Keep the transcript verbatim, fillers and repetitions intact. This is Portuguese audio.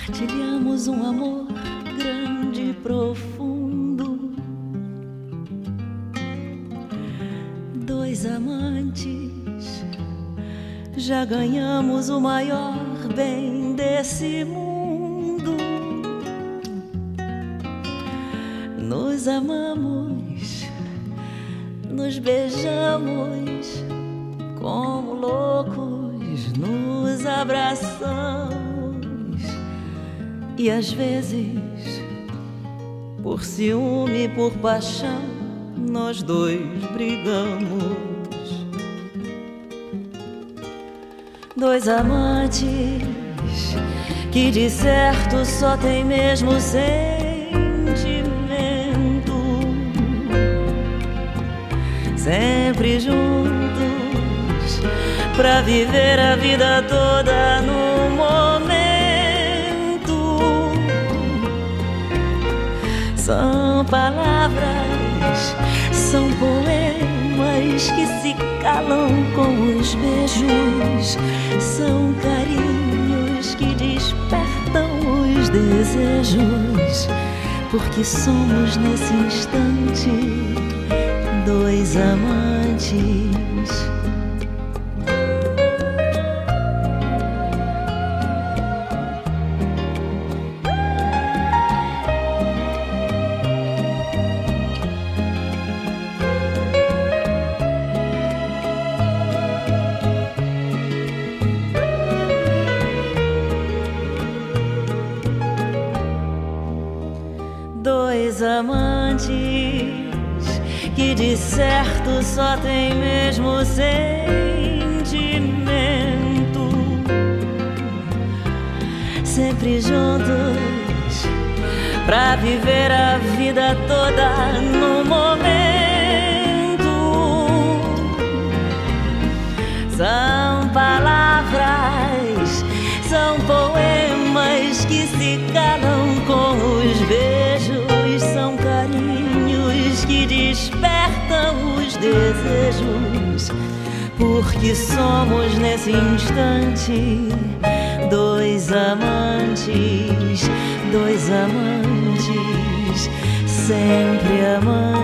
Partilhamos um amor grande e profundo, dois amantes, já ganhamos o maior bem desse mundo. Nos amamos, nos beijamos como loucos, nos abraçamos. E às vezes, por ciúme, por paixão, nós dois brigamos. Dois amantes que de certo só tem mesmo sentimento, sempre juntos pra viver a vida toda no momento. São palavras, são poemas que se calam com os beijos, são carinhos que despertam os desejos, porque somos nesse instante dois amantes. Dois amantes que de certo só tem mesmo sentimento, sempre juntos pra viver a vida toda no momento. São palavras, são poemas que se calam com os beijos, são carinhos que despertam os desejos, porque somos nesse instante dois amantes, dois amantes, sempre amantes.